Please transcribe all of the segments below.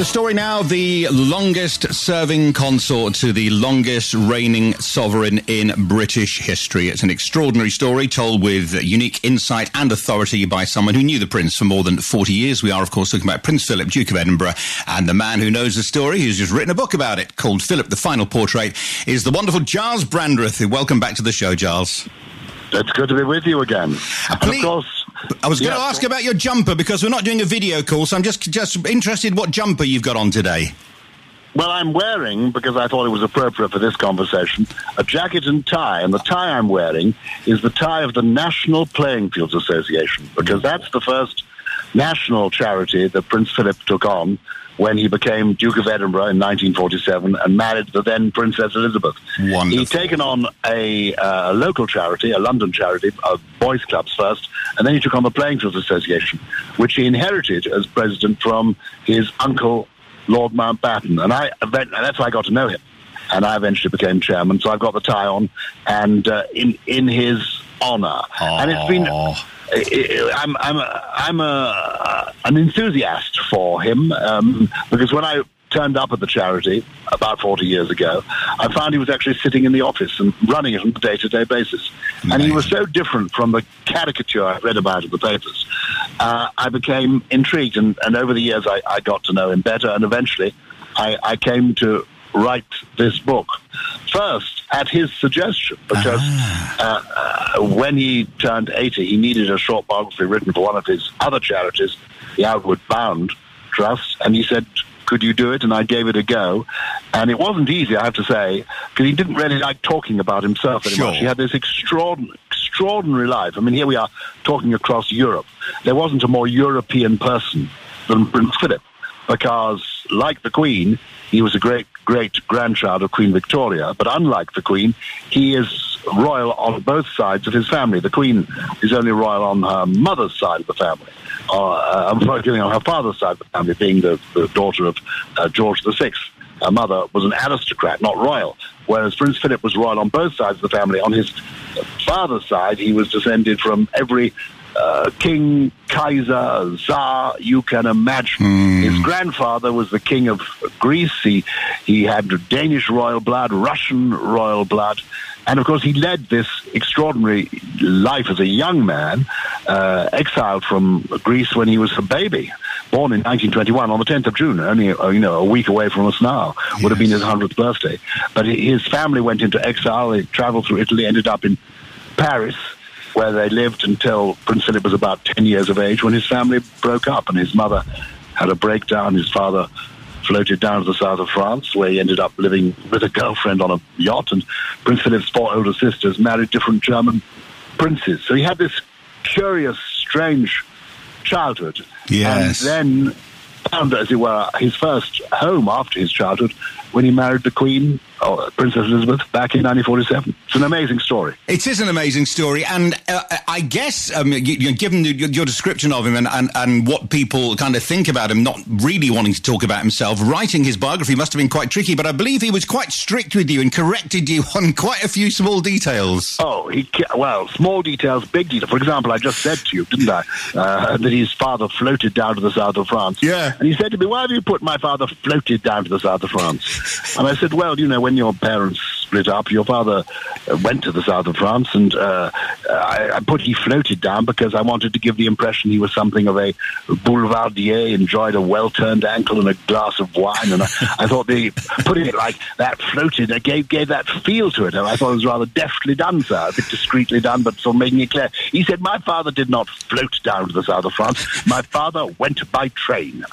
The story now, the longest-serving consort to the longest-reigning sovereign in British history. It's an extraordinary story told with unique insight and authority by someone who knew the Prince for more than 40 years. We are, of course, talking about Prince Philip, Duke of Edinburgh, and the man who knows the story, who's just written a book about it, called Philip, the Final Portrait, is the wonderful Giles Brandreth. Welcome back to the show, Giles. It's good to be with you again. And of course... I was going to ask about your jumper, because we're not doing a video call, so I'm just interested what jumper you've got on today. Well, I'm wearing, because I thought it was appropriate for this conversation, a jacket and tie, and the tie I'm wearing is the tie of the National Playing Fields Association, because that's the first national charity that Prince Philip took on when he became Duke of Edinburgh in 1947 and married the then Princess Elizabeth. Wonderful. He'd taken on a local charity, a London charity, boys' clubs first, and then he took on the Playing Fields Association, which he inherited as president from his uncle, Lord Mountbatten. And that's how I got to know him. And I eventually became chairman, so I've got the tie on, and in his honour. And it's been... I'm an enthusiast for him, because when I turned up at the charity about 40 years ago, I found he was actually sitting in the office and running it on a day-to-day basis. Amazing. And he was so different from the caricature I read about in the papers. I became intrigued, and over the years I got to know him better, and eventually I came to write this book. First, at his suggestion, because when he turned 80, he needed a short biography written for one of his other charities, the Outward Bound Trust, and he said, could you do it? And I gave it a go. And it wasn't easy, I have to say, because he didn't really like talking about himself very much. He had this extraordinary life. I mean, here we are talking across Europe. There wasn't a more European person than Prince Philip, because, like the Queen, he was a great-grandchild of Queen Victoria, but unlike the Queen, he is royal on both sides of his family. The Queen is only royal on her mother's side of the family. On her father's side of the family, being the daughter of George VI. Her mother was an aristocrat, not royal, whereas Prince Philip was royal on both sides of the family. On his father's side, he was descended from every king, Kaiser, Tsar you can imagine. His grandfather was the king of Greece. He had Danish royal blood, Russian royal blood, and of course he led this extraordinary life as a young man, exiled from Greece when he was a baby, born in 1921 on the 10th of June, only a week away from us now. Yes. Would have been his 100th birthday. But his family went into exile. They traveled through Italy, ended up in Paris, where they lived until Prince Philip was about 10 years of age, when his family broke up and his mother had a breakdown. His father floated down to the south of France, where he ended up living with a girlfriend on a yacht, and Prince Philip's 4 older sisters married different German princes. So he had this curious, strange childhood. Yes. And then found, as it were, his first home after his childhood when he married the Queen, Princess Elizabeth, back in 1947. It's an amazing story. It is an amazing story, and I guess, given your description of him and what people kind of think about him, not really wanting to talk about himself, writing his biography must have been quite tricky, but I believe he was quite strict with you and corrected you on quite a few small details. Oh, small details, big details. For example, I just said to you, didn't I, that his father floated down to the south of France. Yeah. And he said to me, why have you put my father floated down to the south of France? And I said, well, when your parents split up, your father went to the south of France, and I put he floated down because I wanted to give the impression he was something of a boulevardier, enjoyed a well-turned ankle and a glass of wine, and I thought putting it like that, floated, gave that feel to it, and I thought it was rather deftly done, sir, a bit discreetly done, but sort of making it clear. He said, my father did not float down to the south of France, my father went by train.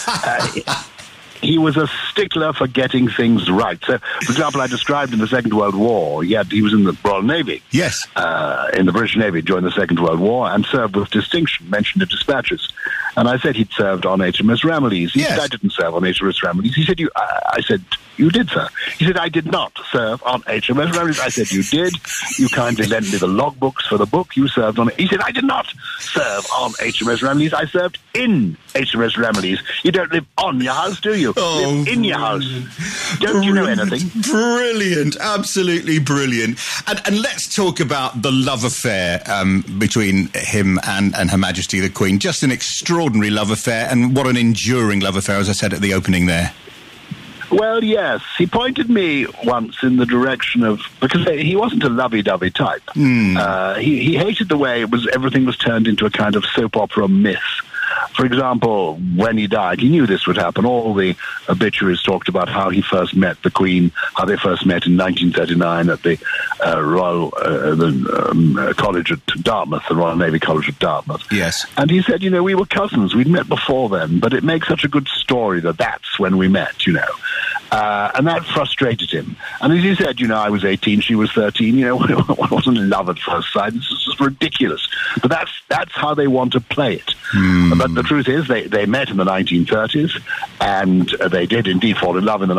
He was a stickler for getting things right. So, for example, I described in the Second World War, he was in the Royal Navy. Yes. In the British Navy during the Second World War, and served with distinction, mentioned in dispatches. And I said he'd served on HMS Ramillies. He said, I didn't serve on HMS Ramillies. He said, I said, you did, sir. He said, I did not serve on HMS Ramillies. I said, you did. You kindly lent me the logbooks for the book. You served on it. He said, I did not serve on HMS Ramillies. I served in HMS Ramillies. You don't live on your house, do you? you? Live in your house. Don't you know anything? Brilliant. Absolutely brilliant. And let's talk about the love affair between him and Her Majesty the Queen. Just an extraordinary love affair, and what an enduring love affair, as I said at the opening there. Well, yes. He pointed me once in the direction of... Because he wasn't a lovey-dovey type. He hated the way everything was turned into a kind of soap opera myth. For example, when he died, he knew this would happen. All the obituaries talked about how he first met the Queen, how they first met in 1939 at the Royal College at Dartmouth, the Royal Navy College at Dartmouth. Yes. And he said, we were cousins. We'd met before then, but it makes such a good story that's when we met, And that frustrated him. And as he said, I was 18, she was 13. It wasn't love at first sight. This is just ridiculous. But that's how they want to play it. But the truth is, they met in the 1930s, and they did indeed fall in love in the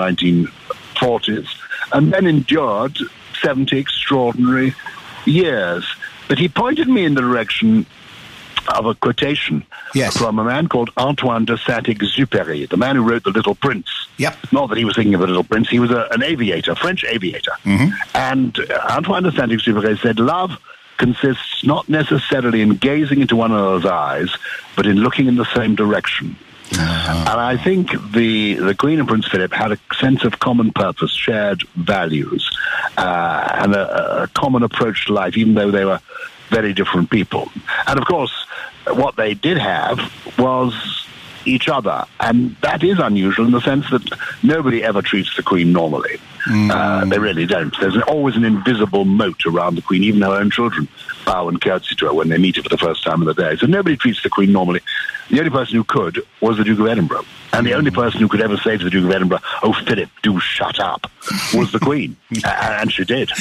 1940s, and then endured 70 extraordinary years. But he pointed me in the direction of a quotation from a man called Antoine de Saint-Exupéry, the man who wrote The Little Prince. Yep. Not that he was thinking of The Little Prince, he was an aviator, French aviator. And Antoine de Saint-Exupéry said, love consists not necessarily in gazing into one another's eyes, but in looking in the same direction. And I think the Queen and Prince Philip had a sense of common purpose, shared values, and a common approach to life, even though they were very different people. And of course, what they did have was each other, and that is unusual in the sense that nobody ever treats the Queen normally. They really don't. There's always an invisible moat around the Queen. Even her own children bow and curtsy to her when they meet her for the first time of the day. So nobody treats the Queen normally. The only person who could was the Duke of Edinburgh. And the only person who could ever say to the Duke of Edinburgh, "Oh, Philip, do shut up," was the Queen. And she did.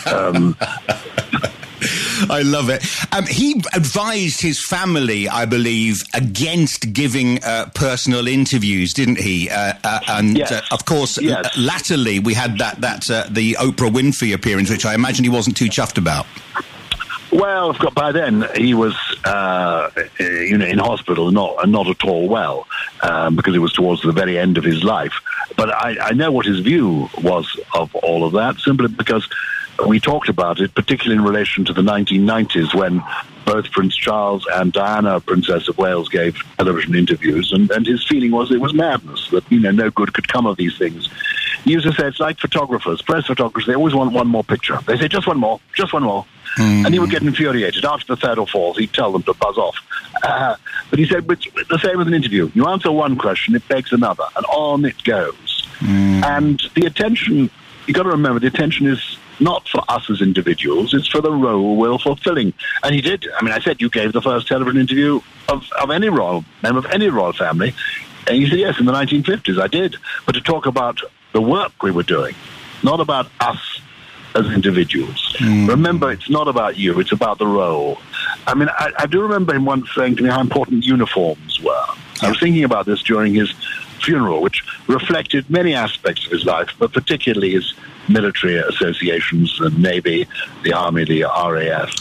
I love it. He advised his family, I believe, against giving personal interviews, didn't he? And yes. Of course, latterly we had the Oprah Winfrey appearance, which I imagine he wasn't too chuffed about. Well, by then he was, in hospital, not at all well, because it was towards the very end of his life. But I know what his view was of all of that, simply because we talked about it, particularly in relation to the 1990s, when both Prince Charles and Diana, Princess of Wales, gave television interviews, and his feeling was it was madness, that no good could come of these things. He used to say it's like photographers, press photographers, they always want one more picture. They say, just one more. And he would get infuriated. After the third or fourth, he'd tell them to buzz off. But he said, it's the same with an interview. You answer one question, it begs another, and on it goes. And the attention, you've got to remember, the attention is not for us as individuals, it's for the role we're fulfilling. And he did. I said, you gave the first television interview of any royal member of any royal family. And he said, yes, in the 1950s, I did. But to talk about the work we were doing, not about us as individuals. Remember, it's not about you, it's about the role. I do remember him once saying to me how important uniforms were. I was thinking about this during his funeral, which reflected many aspects of his life, but particularly his military associations, the Navy, the Army, the RAF.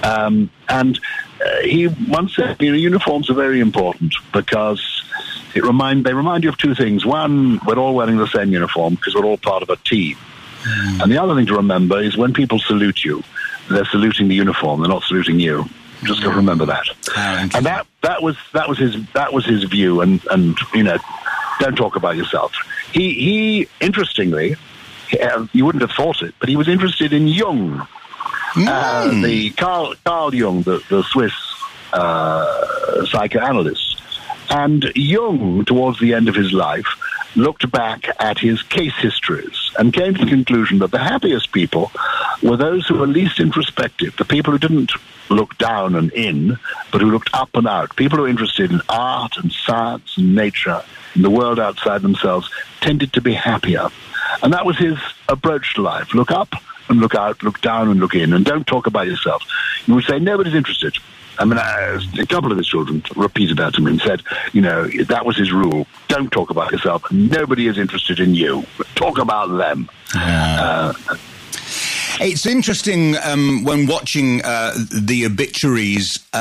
He once said, uniforms are very important because they remind you of two things. One, we're all wearing the same uniform because we're all part of a team. And the other thing to remember is when people salute you, they're saluting the uniform, they're not saluting you. Just got to remember that. And that was his view, and don't talk about yourself. He interestingly, you wouldn't have thought it, but he was interested in Jung. The Carl Jung, the Swiss psychoanalyst. And Jung, towards the end of his life, looked back at his case histories and came to the conclusion that the happiest people were those who were least introspective, the people who didn't look down and in, but who looked up and out. People who were interested in art and science and nature, in the world outside themselves, tended to be happier. And that was his approach to life. Look up and look out, look down and look in, and don't talk about yourself. You would say, nobody's interested. A couple of his children repeated that to me and said, that was his rule. Don't talk about yourself. Nobody is interested in you. Talk about them. It's interesting when watching the obituaries.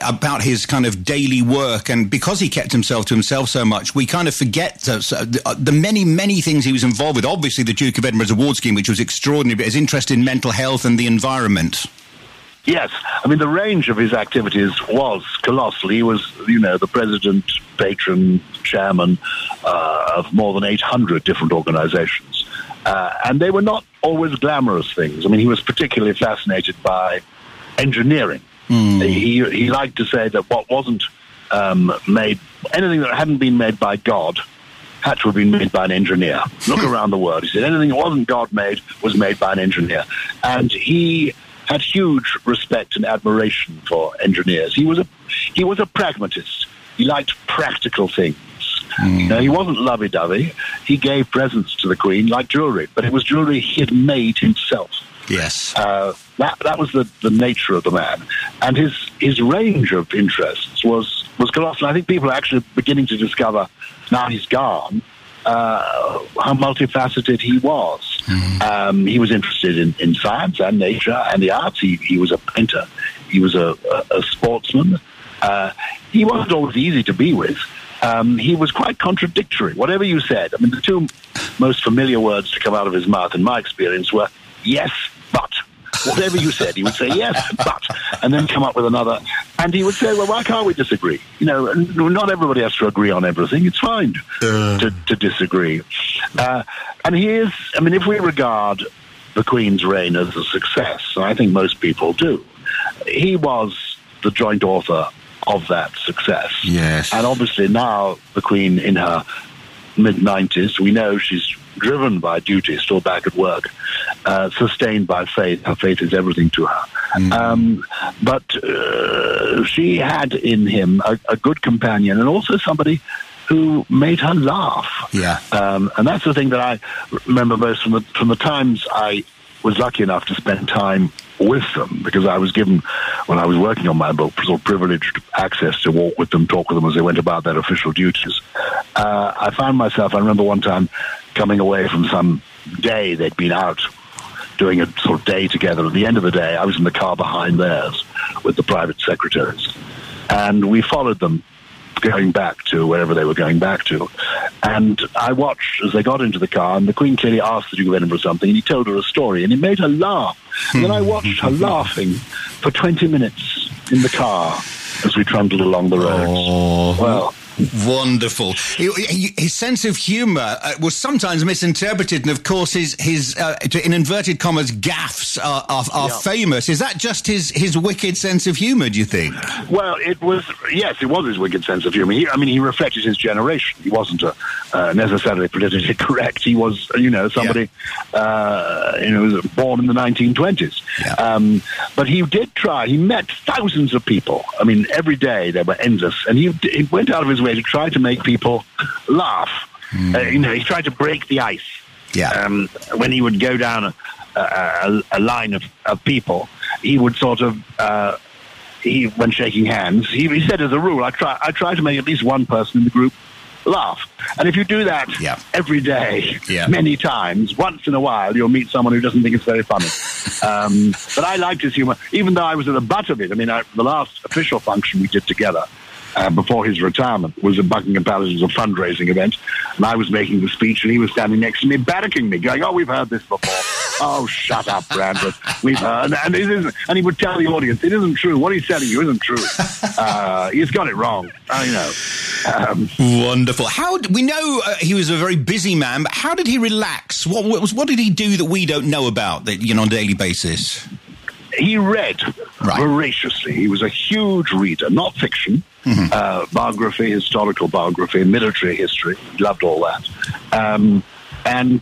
about his kind of daily work, and because he kept himself to himself so much, we kind of forget the many things he was involved with. Obviously, the Duke of Edinburgh's award scheme, which was extraordinary, but his interest in mental health and the environment. Yes, I mean, the range of his activities was colossal. He was, the president, patron, chairman of more than 800 different organizations. And they were not always glamorous things. I mean, he was particularly fascinated by engineering. He liked to say that what wasn't made, anything that hadn't been made by God, had to have been made by an engineer. Look around the world. He said anything that wasn't God-made was made by an engineer. And he had huge respect and admiration for engineers. He was a pragmatist. He liked practical things. Now, he wasn't lovey-dovey. He gave presents to the Queen like jewelry, but it was jewelry he had made himself. Yes. That was the nature of the man. And his range of interests was colossal. I think people are actually beginning to discover, now he's gone, how multifaceted he was. He was interested in science and nature and the arts. He was a painter. He was a sportsman. He wasn't always easy to be with. He was quite contradictory. Whatever you said, I mean, the two most familiar words to come out of his mouth, in my experience, were yes, but. Whatever you said, he would say yes, but, and then come up with another. And he would say, well, why can't we disagree? Not everybody has to agree on everything. It's fine to disagree. And he is, I mean, if we regard the Queen's reign as a success, and I think most people do, he was the joint author of that success. Yes. And obviously now the Queen in her mid-90s, we know she's driven by duty, still back at work, sustained by faith. Her faith is everything to her. But she had in him a good companion and also somebody who made her laugh. Yeah. And that's the thing that I remember most from the times I was lucky enough to spend time with them, because I was given, when I was working on my book, sort of privileged access to walk with them, talk with them as they went about their official duties. I found myself, I remember one time coming away from some day they'd been out doing a sort of day together. At the end of the day, I was in the car behind theirs with the private secretaries. And we followed them going back to wherever they were going back to. And I watched as they got into the car, and the Queen clearly asked the Duke of Edinburgh something, and he told her a story, and it made her laugh. And then I watched her laughing for 20 minutes in the car as we trundled along the roads. Oh. Well, wonderful. His sense of humour was sometimes misinterpreted, and of course his in inverted commas, gaffes are famous. Is that just his wicked sense of humour, do you think? Well, it was his wicked sense of humour. He reflected his generation. He wasn't necessarily politically correct. He was, somebody who was born in the 1920s. Yeah. But he did try. He met thousands of people. I mean, every day there were endless, and he went out of his way to try to make people laugh. He tried to break the ice. Yeah. When he would go down a line of people, he would sort of, when shaking hands, he said as a rule, I try to make at least one person in the group laugh. And if you do that every day, many times, once in a while, you'll meet someone who doesn't think it's very funny. But I liked his humour, even though I was at the butt of it. I mean, the last official function we did together before his retirement was at Buckingham Palace. It was a fundraising event, and I was making the speech, and he was standing next to me, barracking me, going, "Oh, we've heard this before." "Oh, shut up, Brandon. We've heard." And it isn't. And he would tell the audience, "It isn't true. What he's telling you isn't true. He's got it wrong." I know. Wonderful. We know he was a very busy man, but how did he relax? What did he do that we don't know about on a daily basis? He read voraciously. He was a huge reader, not fiction. Biography, historical biography, military history. He loved all that. And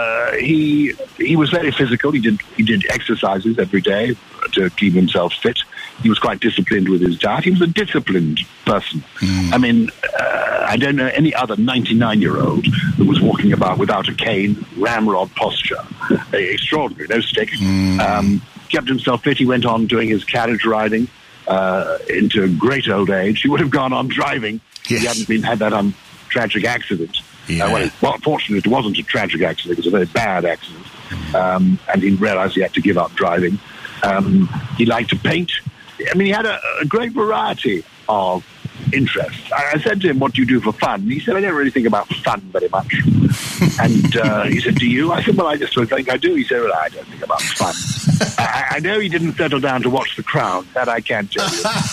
he was very physical. He did exercises every day to keep himself fit. He was quite disciplined with his diet. He was a disciplined person. I mean, I don't know any other 99-year-old who was walking about without a cane, ramrod posture. Extraordinary, no stick. Kept himself fit. He went on doing his carriage riding into great old age. He would have gone on driving if he hadn't had that tragic accident. Well, fortunately, it wasn't a tragic accident. It was a very bad accident. And he realized he had to give up driving. He liked to paint. I mean, he had a great variety of interests. I said to him, "What do you do for fun?" And he said, "I don't really think about fun very much." And he said, "Do you?" I said, "Well, I just don't think I do." He said, "Well, I don't think about fun." I know he didn't settle down to watch The Crown. That I can tell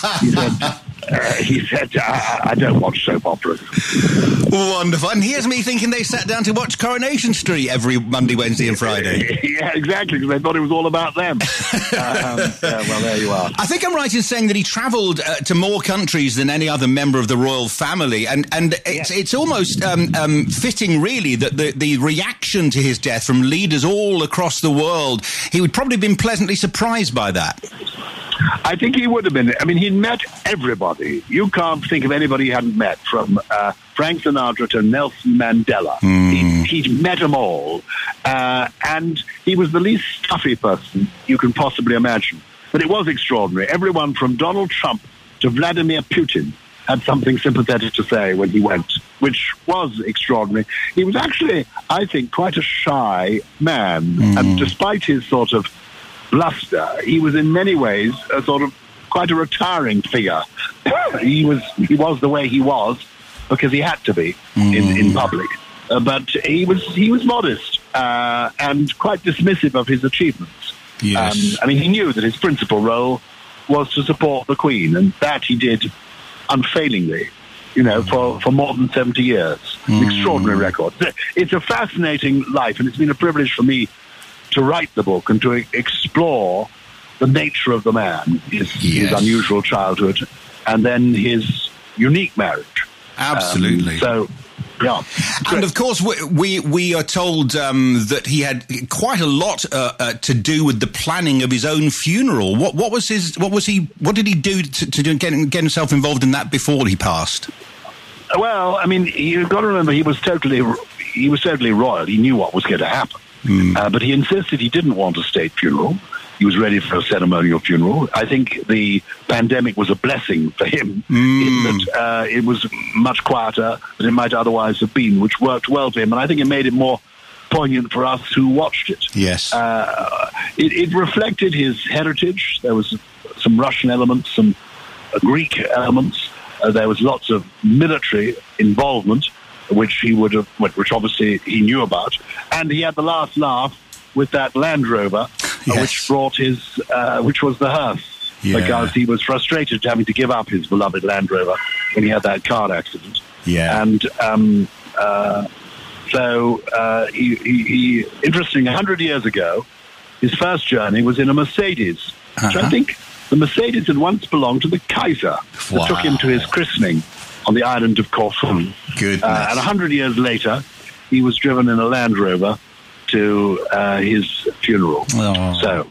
you. He said, I don't watch soap operas. Wonderful. And here's me thinking they sat down to watch Coronation Street every Monday, Wednesday and Friday. Yeah, exactly, because they thought it was all about them. Well, there you are. I think I'm right in saying that he travelled to more countries than any other member of the royal family, and it's almost fitting, really, that the reaction to his death from leaders all across the world, he would probably have been pleasantly surprised by that. I think he would have been. I mean, he'd met everybody. You can't think of anybody he hadn't met, from Frank Sinatra to Nelson Mandela. He'd met them all. And he was the least stuffy person you can possibly imagine. But it was extraordinary. Everyone from Donald Trump to Vladimir Putin had something sympathetic to say when he went, which was extraordinary. He was actually, I think, quite a shy man. And despite his sort of bluster, he was in many ways a sort of quite a retiring figure. He was the way he was because he had to be in public. But he was modest and quite dismissive of his achievements. Yes. I mean, he knew that his principal role was to support the Queen, and that he did unfailingly, for more than 70 years. An extraordinary record. It's a fascinating life, and it's been a privilege for me to write the book and to explore the nature of the man, his unusual childhood, and then his unique marriage. Absolutely. Yeah. And of course, we are told that he had quite a lot to do with the planning of his own funeral. What did he do to get himself involved in that before he passed? Well, I mean, you've got to remember he was totally royal. He knew what was going to happen. But he insisted he didn't want a state funeral. He was ready for a ceremonial funeral. I think the pandemic was a blessing for him in that it was much quieter than it might otherwise have been, which worked well for him. And I think it made it more poignant for us who watched it. Yes. It reflected his heritage. There was some Russian elements, some Greek elements. There was lots of military involvement, which obviously he knew about. And he had the last laugh with that Land Rover, which brought which was the hearse, because he was frustrated having to give up his beloved Land Rover when he had that car accident. Yeah. And he interesting, 100 years ago, his first journey was in a Mercedes, which I think the Mercedes had once belonged to the Kaiser, that took him to his christening on the island of Corfu. Goodness. And 100 years later, he was driven in a Land Rover to his funeral. Oh. So,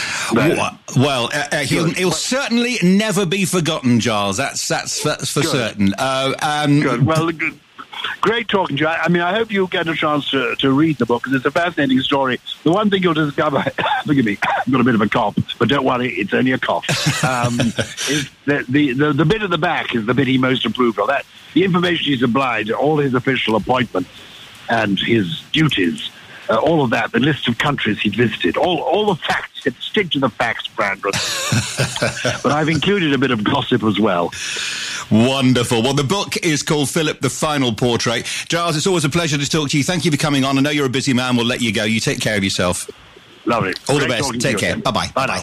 he'll certainly never be forgotten, Giles. That's for certain. Good. Well, good. Great talking to you. I mean, I hope you'll get a chance to read the book, because it's a fascinating story. The one thing you'll discover, forgive me, I've got a bit of a cough, but don't worry, it's only a cough, is the bit at the back is the bit he most approved of. That the information he supplied, all his official appointments and his duties, all of that, the list of countries he'd visited, all the facts. Stick to the facts, Brandon. But I've included a bit of gossip as well. Wonderful. Well, the book is called Philip, the Final Portrait. Giles, it's always a pleasure to talk to you. Thank you for coming on. I know you're a busy man. We'll let you go. You take care of yourself. Lovely. All the best. Take care. Bye-bye. Bye now.